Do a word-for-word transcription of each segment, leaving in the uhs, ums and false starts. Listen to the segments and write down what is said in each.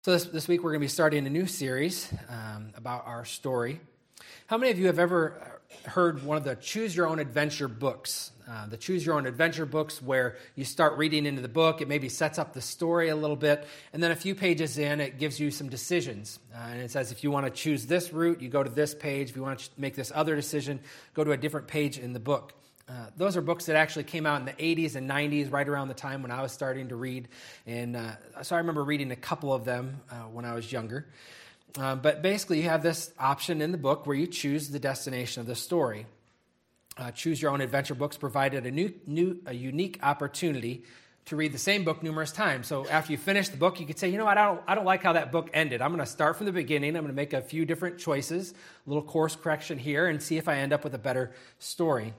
So this, this week we're going to be starting a new series um, about our story. How many of you have ever heard one of the Choose Your Own Adventure books? Uh, the Choose Your Own Adventure books where you start reading into the book, it maybe sets up the story a little bit, and then a few pages in, it gives you some decisions. Uh, and it says if you want to choose this route, you go to this page. If you want to make this other decision, go to a different page in the book. Uh, those are books that actually came out in the eighties and nineties, right around the time when I was starting to read. And uh, so I remember reading a couple of them uh, when I was younger. Uh, but basically, you have this option in the book where you choose the destination of the story. Uh, Choose Your Own Adventure books provided a new, new, a unique opportunity to read the same book numerous times. So after you finish the book, you could say, you know what, I don't, I don't like how that book ended. I'm going to start from the beginning. I'm going to make a few different choices, a little course correction here, and see if I end up with a better story.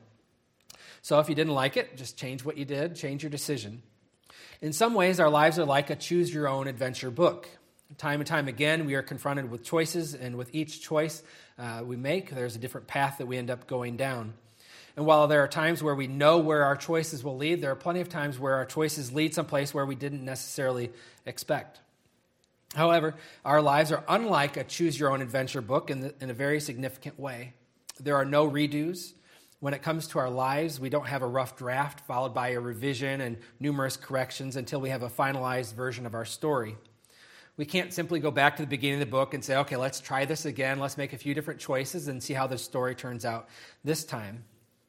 So if you didn't like it, just change what you did, change your decision. In some ways, our lives are like a Choose Your Own Adventure book. Time and time again, we are confronted with choices, and with each choice uh, we make, there's a different path that we end up going down. And while there are times where we know where our choices will lead, there are plenty of times where our choices lead someplace where we didn't necessarily expect. However, our lives are unlike a Choose Your Own Adventure book in, the, in a very significant way. There are no redos. When it comes to our lives, we don't have a rough draft followed by a revision and numerous corrections until we have a finalized version of our story. We can't simply go back to the beginning of the book and say, okay, let's try this again. Let's make a few different choices and see how the story turns out this time.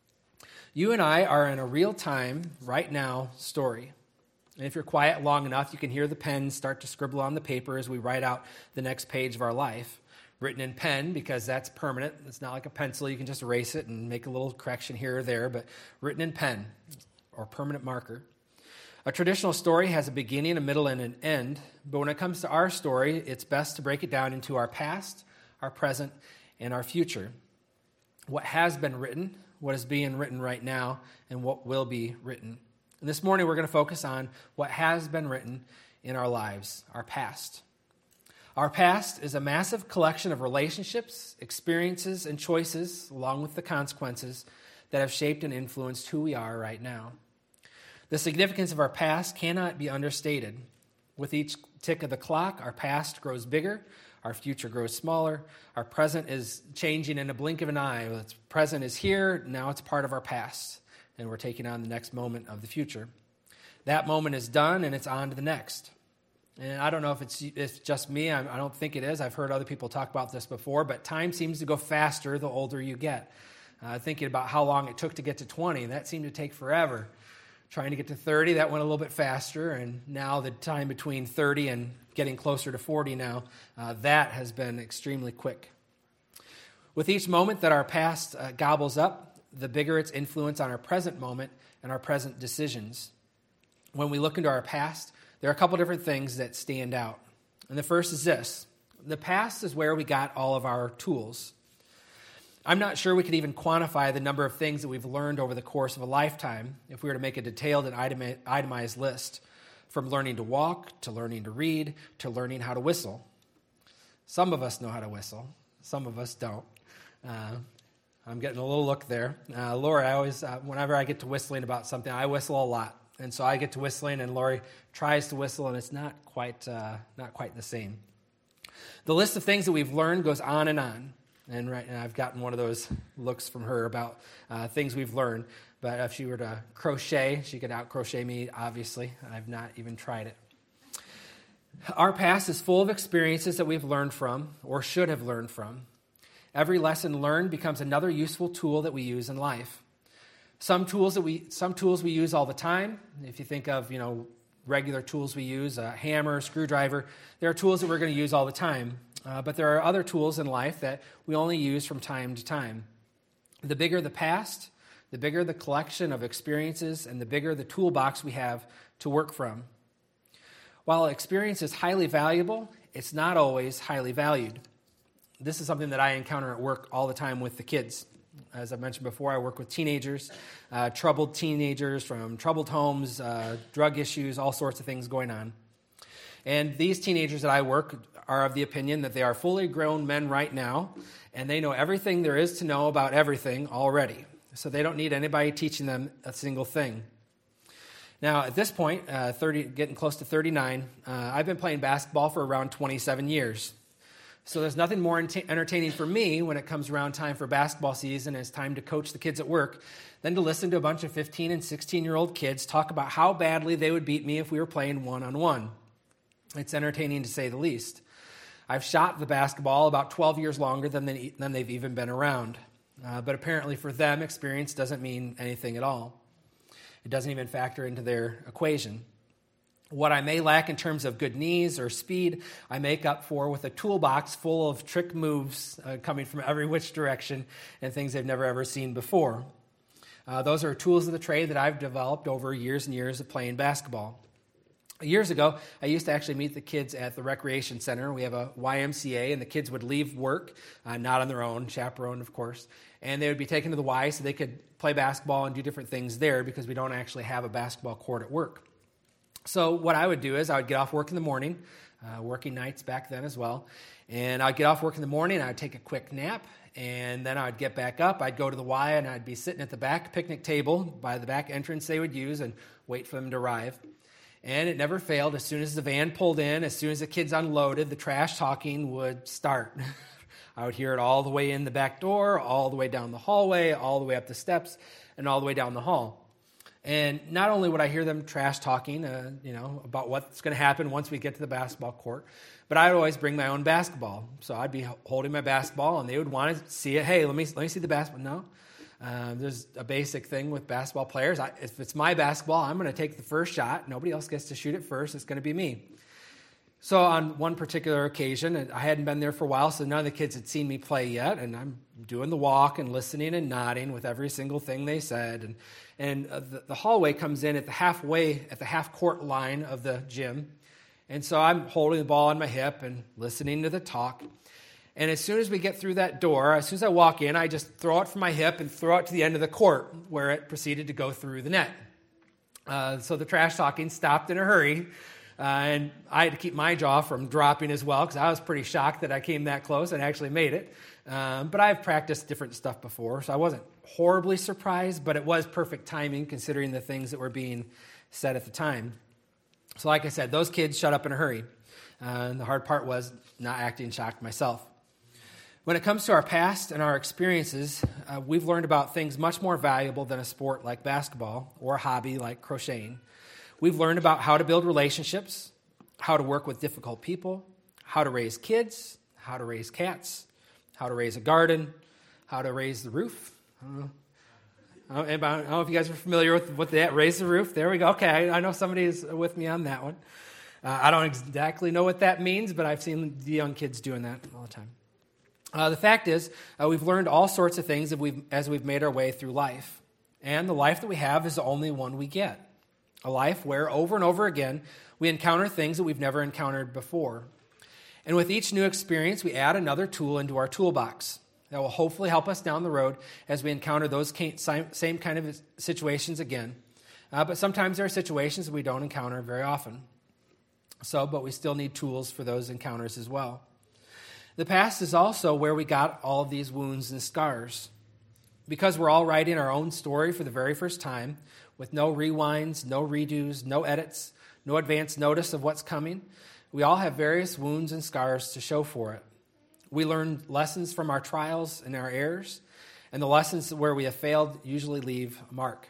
You and I are in a real-time, right now story. And if you're quiet long enough, you can hear the pen start to scribble on the paper as we write out the next page of our life. Written in pen because that's permanent. It's not like a pencil. You can just erase it and make a little correction here or there, but written in pen or permanent marker. A traditional story has a beginning, a middle, and an end, but when it comes to our story, it's best to break it down into our past, our present, and our future. What has been written, what is being written right now, and what will be written. And this morning, we're going to focus on what has been written in our lives, our past. Our past is a massive collection of relationships, experiences, and choices, along with the consequences, that have shaped and influenced who we are right now. The significance of our past cannot be understated. With each tick of the clock, our past grows bigger, our future grows smaller, our present is changing in a blink of an eye. The present is here, now it's part of our past, and we're taking on the next moment of the future. That moment is done, and it's on to the next. And I don't know if it's, it's just me. I, I don't think it is. I've heard other people talk about this before, but time seems to go faster the older you get. Uh, thinking about how long it took to get to twenty, that seemed to take forever. Trying to get to thirty, that went a little bit faster, and now the time between thirty and getting closer to forty now, uh, that has been extremely quick. With each moment that our past uh, gobbles up, the bigger its influence on our present moment and our present decisions. When we look into our past, there are a couple different things that stand out. And the first is this. The past is where we got all of our tools. I'm not sure we could even quantify the number of things that we've learned over the course of a lifetime if we were to make a detailed and itemized list, from learning to walk, to learning to read, to learning how to whistle. Some of us know how to whistle. Some of us don't. Uh, I'm getting a little look there. Uh, Laura, I always, uh, whenever I get to whistling about something, I whistle a lot. And so I get to whistling, and Lori tries to whistle, and it's not quite uh, not quite the same. The list of things that we've learned goes on and on. And right now I've gotten one of those looks from her about uh, things we've learned. But if she were to crochet, she could out-crochet me, obviously. I've not even tried it. Our past is full of experiences that we've learned from or should have learned from. Every lesson learned becomes another useful tool that we use in life. Some tools that we some tools we use all the time. If you think of, you know, regular tools we use, a hammer, a screwdriver, there are tools that we're going to use all the time. Uh, but there are other tools in life that we only use from time to time. The bigger the past, the bigger the collection of experiences, and the bigger the toolbox we have to work from. While experience is highly valuable, it's not always highly valued. This is something that I encounter at work all the time with the kids. As I mentioned before, I work with teenagers, uh, troubled teenagers from troubled homes, uh, drug issues, all sorts of things going on. And these teenagers that I work are of the opinion that they are fully grown men right now, and they know everything there is to know about everything already. So they don't need anybody teaching them a single thing. Now, at this point, uh, thirty, getting close to thirty-nine, uh, I've been playing basketball for around twenty-seven years. So there's nothing more ent- entertaining for me when it comes around time for basketball season and it's time to coach the kids at work than to listen to a bunch of fifteen and sixteen-year-old kids talk about how badly they would beat me if we were playing one-on-one. It's entertaining to say the least. I've shot the basketball about twelve years longer than, they, than they've even been around. Uh, but apparently for them, experience doesn't mean anything at all. It doesn't even factor into their equation. What I may lack in terms of good knees or speed, I make up for with a toolbox full of trick moves uh, coming from every which direction and things they've never ever seen before. Uh, those are tools of the trade that I've developed over years and years of playing basketball. Years ago, I used to actually meet the kids at the recreation center. We have a Y M C A, and the kids would leave work, uh, not on their own, chaperoned, of course, and they would be taken to the Y so they could play basketball and do different things there because we don't actually have a basketball court at work. So what I would do is I would get off work in the morning, uh, working nights back then as well, and I'd get off work in the morning, I'd take a quick nap, and then I'd get back up, I'd go to the Y, and I'd be sitting at the back picnic table by the back entrance they would use and wait for them to arrive. And it never failed. As soon as the van pulled in, as soon as the kids unloaded, the trash talking would start. I would hear it all the way in the back door, all the way down the hallway, all the way up the steps, and all the way down the hall. And not only would I hear them trash talking, uh, you know, about what's going to happen once we get to the basketball court, but I'd always bring my own basketball. So I'd be holding my basketball, and they would want to see it. Hey, let me let me see the basketball. No. Uh, there's a basic thing with basketball players. I, if it's my basketball, I'm going to take the first shot. Nobody else gets to shoot it first. It's going to be me. So on one particular occasion, and I hadn't been there for a while, so none of the kids had seen me play yet, and I'm doing the walk and listening and nodding with every single thing they said. And, and uh, the, the hallway comes in at the halfway, at the half-court line of the gym. And so I'm holding the ball on my hip and listening to the talk. And as soon as we get through that door, as soon as I walk in, I just throw it from my hip and throw it to the end of the court where it proceeded to go through the net. Uh, so the trash talking stopped in a hurry, uh, and I had to keep my jaw from dropping as well because I was pretty shocked that I came that close and actually made it. Um, but I've practiced different stuff before, so I wasn't horribly surprised, but it was perfect timing considering the things that were being said at the time. So like I said, those kids shut up in a hurry. Uh, and the hard part was not acting shocked myself. When it comes to our past and our experiences, uh, we've learned about things much more valuable than a sport like basketball or a hobby like crocheting. We've learned about how to build relationships, how to work with difficult people, how to raise kids, how to raise cats, how to raise a garden, how to raise the roof. I don't know, I don't, I don't know if you guys are familiar with what that, raise the roof. There we go. Okay, I know somebody is with me on that one. Uh, I don't exactly know what that means, but I've seen the young kids doing that all the time. Uh, the fact is, uh, we've learned all sorts of things as we've, as we've made our way through life. And the life that we have is the only one we get. A life where, over and over again, we encounter things that we've never encountered before. And with each new experience, we add another tool into our toolbox that will hopefully help us down the road as we encounter those same kind of situations again. Uh, but sometimes there are situations that we don't encounter very often. So, but we still need tools for those encounters as well. The past is also where we got all of these wounds and scars. Because we're all writing our own story for the very first time, with no rewinds, no redos, no edits, no advance notice of what's coming, we all have various wounds and scars to show for it. We learn lessons from our trials and our errors, and the lessons where we have failed usually leave a mark.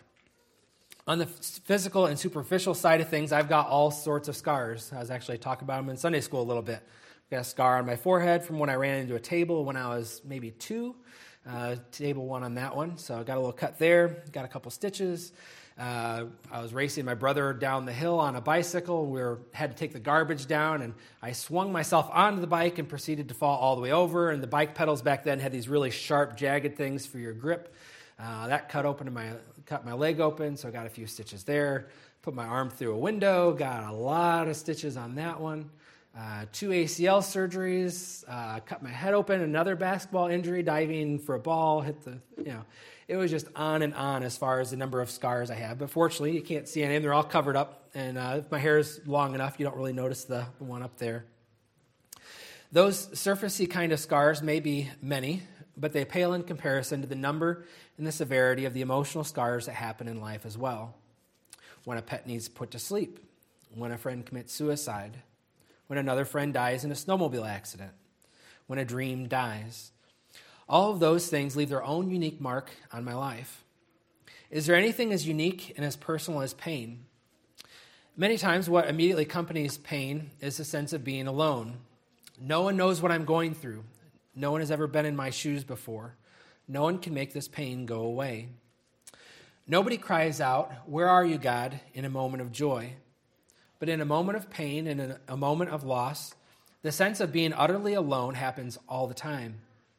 On the physical and superficial side of things, I've got all sorts of scars. I was actually talking about them in Sunday school a little bit. Got a scar on my forehead from when I ran into a table when I was maybe two. Uh, table one on that one. So I got a little cut there. Got a couple stitches. Uh, I was racing my brother down the hill on a bicycle. We were, had to take the garbage down, and I swung myself onto the bike and proceeded to fall all the way over. And the bike pedals back then had these really sharp, jagged things for your grip. Uh, that cut open my cut my leg open, so I got a few stitches there. Put my arm through a window. Got a lot of stitches on that one. Uh, two A C L surgeries, uh, cut my head open, another basketball injury, diving for a ball, hit the, you know, it was just on and on as far as the number of scars I have. But fortunately, you can't see any of them. They're all covered up, and uh, if my hair is long enough, you don't really notice the, the one up there. Those surfacey kind of scars may be many, but they pale in comparison to the number and the severity of the emotional scars that happen in life as well. when a pet needs put to sleep, when a friend commits suicide, when another friend dies in a snowmobile accident, when a dream dies. All of those things leave their own unique mark on my life. Is there anything as unique and as personal as pain? Many times what immediately accompanies pain is the sense of being alone. No one knows what I'm going through. No one has ever been in my shoes before. No one can make this pain go away. Nobody cries out, "Where are you, God?" in a moment of joy. But in a moment of pain and in a moment of loss, the sense of being utterly alone happens all the time.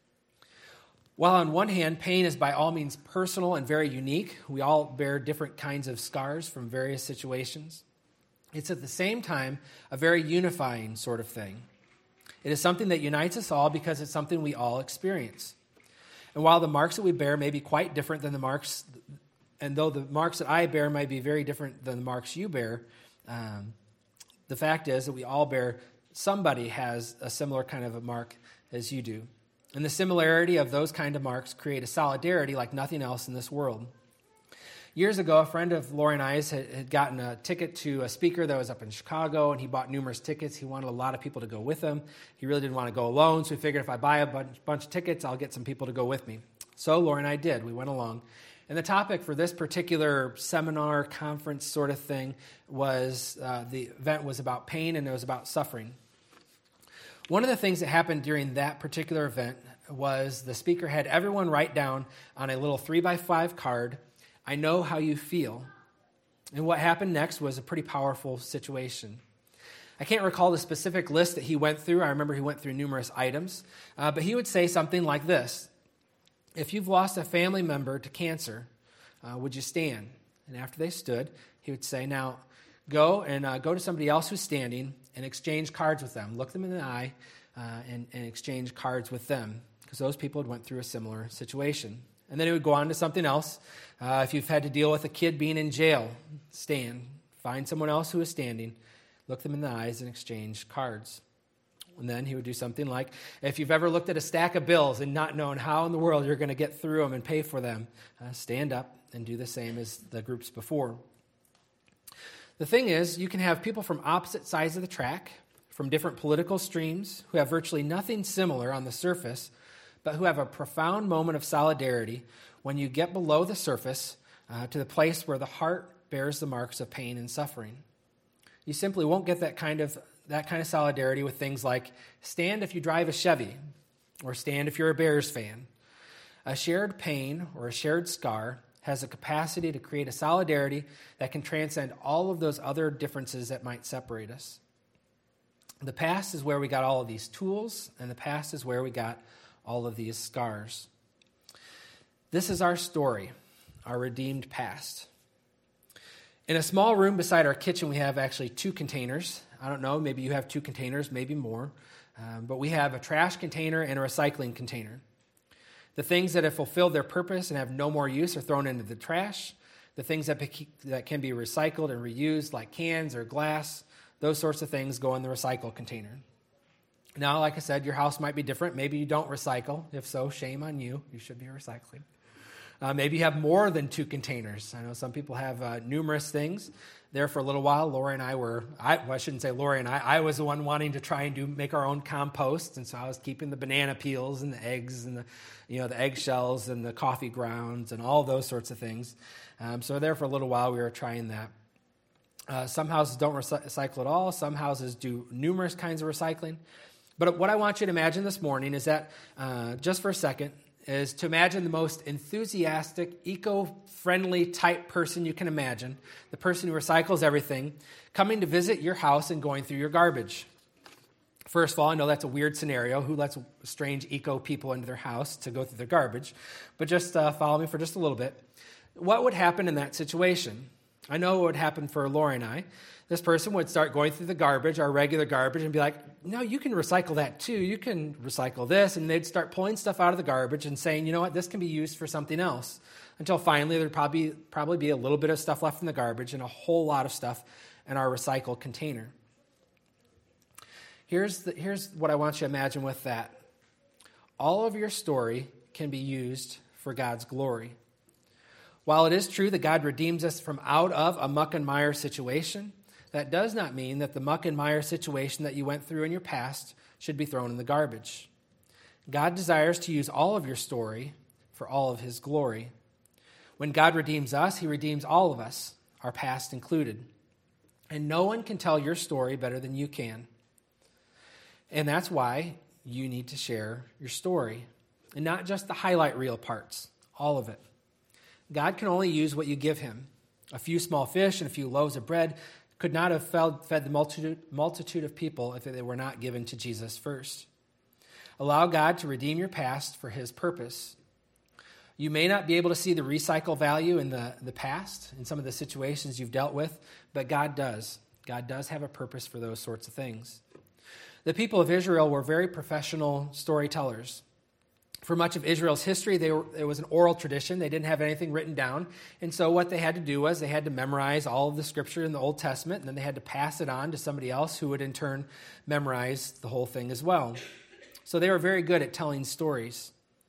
While on one hand, pain is by all means personal and very unique, we all bear different kinds of scars from various situations, it's at the same time a very unifying sort of thing. It is something that unites us all because it's something we all experience. And while the marks that we bear may be quite different than the marks, and though the marks that I bear might be very different than the marks you bear, um, the fact is that we all bear, somebody has a similar kind of a mark as you do. And the similarity of those kind of marks create a solidarity like nothing else in this world. Years ago, a friend of Lori and I's had, had gotten a ticket to a speaker that was up in Chicago, and he bought numerous tickets. He wanted a lot of people to go with him. He really didn't want to go alone, so he figured if I buy a bunch, bunch of tickets, I'll get some people to go with me. So Lori and I did. We went along. And the topic for this particular seminar, conference sort of thing was, uh, the event was about pain, and it was about suffering. One of the things that happened during that particular event was the speaker had everyone write down on a little three by five card, "I know how you feel." And what happened next was a pretty powerful situation. I can't recall the specific list that he went through. I remember he went through numerous items. Uh, but he would say something like this: "If you've lost a family member to cancer, uh, would you stand?" And after they stood, he would say, "Now go and uh, go to somebody else who's standing and exchange cards with them. Look them in the eye uh, and, and exchange cards with them," because those people had went through a similar situation. And then it would go on to something else. Uh, if you've had to deal with a kid being in jail, stand. Find someone else who is standing. Look them in the eyes and exchange cards. And then he would do something like, if you've ever looked at a stack of bills and not known how in the world you're going to get through them and pay for them, uh, stand up and do the same as the groups before. The thing is, you can have people from opposite sides of the track, from different political streams, who have virtually nothing similar on the surface, but who have a profound moment of solidarity when you get below the surface uh, to the place where the heart bears the marks of pain and suffering. You simply won't get that kind of that kind of solidarity with things like stand if you drive a Chevy or stand if you're a Bears fan. A shared pain or a shared scar has a capacity to create a solidarity that can transcend all of those other differences that might separate us. The past is where we got all of these tools, and the past is where we got all of these scars. This is our story, our redeemed past. In a small room beside our kitchen, we have actually two containers. I don't know, maybe you have two containers, maybe more. Um, but we have a trash container and a recycling container. The things that have fulfilled their purpose and have no more use are thrown into the trash. The things that, be, that can be recycled and reused, like cans or glass, those sorts of things go in the recycle container. Now, like I said, your house might be different. Maybe you don't recycle. If so, shame on you. You should be recycling. Uh, maybe you have more than two containers. I know some people have uh, numerous things. There for a little while, Lori and I were, I, well, I shouldn't say Lori and I, I was the one wanting to try and do make our own compost, and so I was keeping the banana peels and the eggs and the, you know, the eggshells and the coffee grounds and all those sorts of things. Um, so there for a little while, we were trying that. Uh, some houses don't recycle at all. Some houses do numerous kinds of recycling. But what I want you to imagine this morning is that, uh, just for a second, is to imagine the most enthusiastic, eco-friendly type person you can imagine, the person who recycles everything, coming to visit your house and going through your garbage. First of all, I know that's a weird scenario. Who lets strange eco people into their house to go through their garbage? But just uh, follow me for just a little bit. What would happen in that situation? I know what would happen for Lori and I. This person would start going through the garbage, our regular garbage, and be like, no, you can recycle that too. You can recycle this. And they'd start pulling stuff out of the garbage and saying, you know what, this can be used for something else. Until finally there'd probably, probably be a little bit of stuff left in the garbage and a whole lot of stuff in our recycle container. Here's, the, here's what I want you to imagine with that. All of your story can be used for God's glory. While it is true that God redeems us from out of a muck and mire situation, that does not mean that the muck and mire situation that you went through in your past should be thrown in the garbage. God desires to use all of your story for all of his glory. When God redeems us, he redeems all of us, our past included. And no one can tell your story better than you can. And that's why you need to share your story. And not just the highlight reel parts, all of it. God can only use what you give him. A few small fish and a few loaves of bread could not have fed the multitude, multitude of people if they were not given to Jesus first. Allow God to redeem your past for his purpose. You may not be able to see the recycle value in the, the past, in some of the situations you've dealt with, but God does. God does have a purpose for those sorts of things. The people of Israel were very professional storytellers. For much of Israel's history, they were, it was an oral tradition. They didn't have anything written down. And so what they had to do was they had to memorize all of the scripture in the Old Testament, and then they had to pass it on to somebody else who would in turn memorize the whole thing as well. So they were very good at telling stories.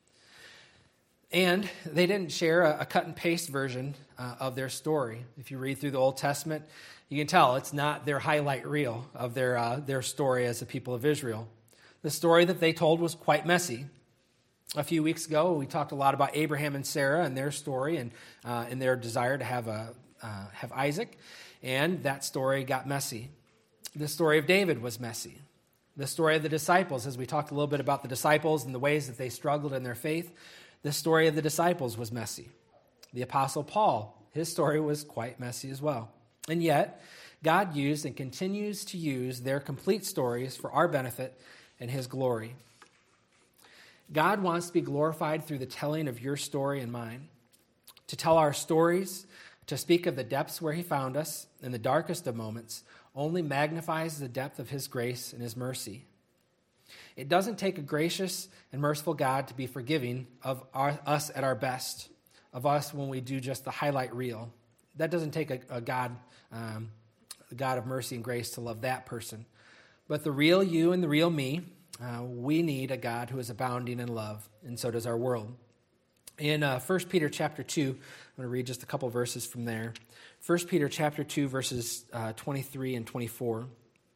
And they didn't share a, a cut and paste version uh, of their story. If you read through the Old Testament, you can tell it's not their highlight reel of their uh, their story as the people of Israel. The story that they told was quite messy. A few weeks ago, we talked a lot about Abraham and Sarah and their story and uh, and their desire to have a uh, have Isaac, and that story got messy. The story of David was messy. The story of the disciples, as we talked a little bit about the disciples and the ways that they struggled in their faith, the story of the disciples was messy. The Apostle Paul, his story was quite messy as well. And yet, God used and continues to use their complete stories for our benefit and his glory. God wants to be glorified through the telling of your story and mine. To tell our stories, to speak of the depths where he found us in the darkest of moments, only magnifies the depth of his grace and his mercy. It doesn't take a gracious and merciful God to be forgiving of our, us at our best, of us when we do just the highlight reel. That doesn't take a, a God, um, a God of mercy and grace to love that person. But the real you and the real me, uh, we need a God who is abounding in love, and so does our world. In uh, First Peter chapter two, I'm going to read just a couple verses from there. First Peter chapter two, verses uh, twenty-three and twenty-four.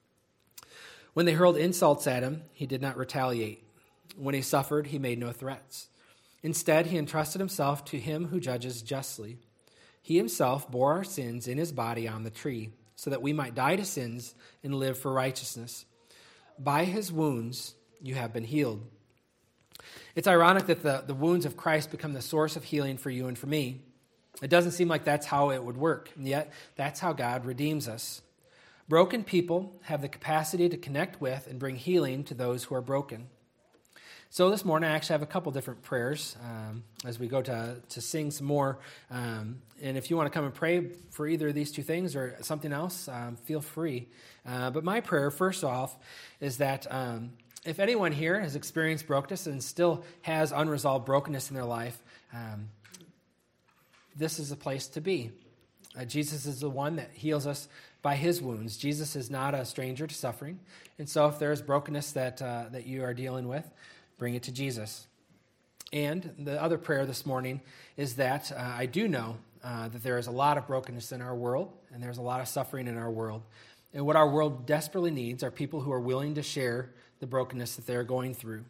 When they hurled insults at him, he did not retaliate. When he suffered, he made no threats. Instead, he entrusted himself to him who judges justly. He himself bore our sins in his body on the tree, so that we might die to sins and live for righteousness. By his wounds you have been healed. It's ironic that the, the wounds of Christ become the source of healing for you and for me. It doesn't seem like that's how it would work, and yet that's how God redeems us. Broken people have the capacity to connect with and bring healing to those who are broken. So this morning I actually have a couple different prayers um, as we go to, to sing some more. Um, and if you want to come and pray for either of these two things or something else, um, feel free. Uh, but my prayer, first off, is that um, if anyone here has experienced brokenness and still has unresolved brokenness in their life, um, this is a place to be. Uh, Jesus is the one that heals us by his wounds. Jesus is not a stranger to suffering. And so if there's brokenness that uh, that you are dealing with, bring it to Jesus. And the other prayer this morning is that uh, I do know uh, that there is a lot of brokenness in our world, and there's a lot of suffering in our world. And what our world desperately needs are people who are willing to share the brokenness that they're going through.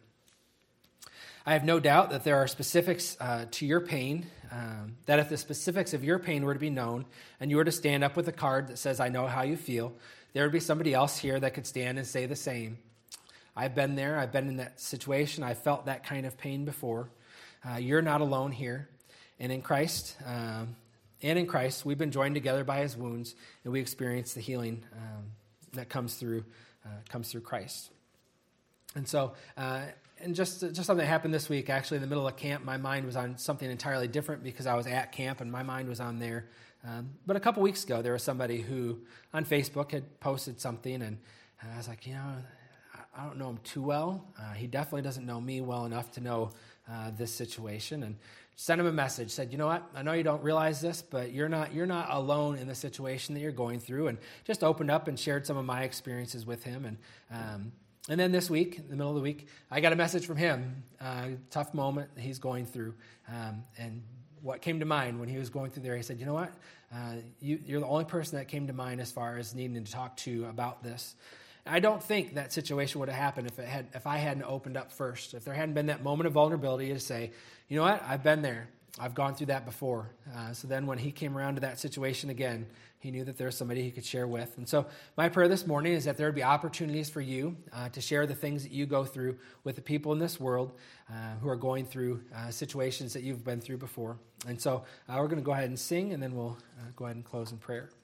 I have no doubt that there are specifics uh, to your pain, um, that if the specifics of your pain were to be known, and you were to stand up with a card that says, I know how you feel, there would be somebody else here that could stand and say the same. I've been there. I've been in that situation. I've felt that kind of pain before. Uh, you're not alone here. And in Christ, um, and in Christ, we've been joined together by his wounds, and we experience the healing um, that comes through uh, comes through Christ. And so, uh, and just just something that happened this week, actually, in the middle of camp, my mind was on something entirely different because I was at camp, and my mind was on there. Um, but a couple weeks ago, there was somebody who on Facebook had posted something, and I was like, you know, I don't know him too well. Uh, he definitely doesn't know me well enough to know uh, this situation. And sent him a message, said, you know what, I know you don't realize this, but you're not you're not alone in the situation that you're going through. And just opened up and shared some of my experiences with him. And um, and then this week, in the middle of the week, I got a message from him. Uh, tough moment he's going through. Um, and what came to mind when he was going through there. He said, you know what? Uh, you, you're the only person that came to mind as far as needing to talk to about this. I don't think that situation would have happened if it had, if I hadn't opened up first, if there hadn't been that moment of vulnerability to say, you know what, I've been there. I've gone through that before. Uh, so then when he came around to that situation again, he knew that there was somebody he could share with. And so my prayer this morning is that there would be opportunities for you uh, to share the things that you go through with the people in this world uh, who are going through uh, situations that you've been through before. And so uh, we're going to go ahead and sing, and then we'll uh, go ahead and close in prayer.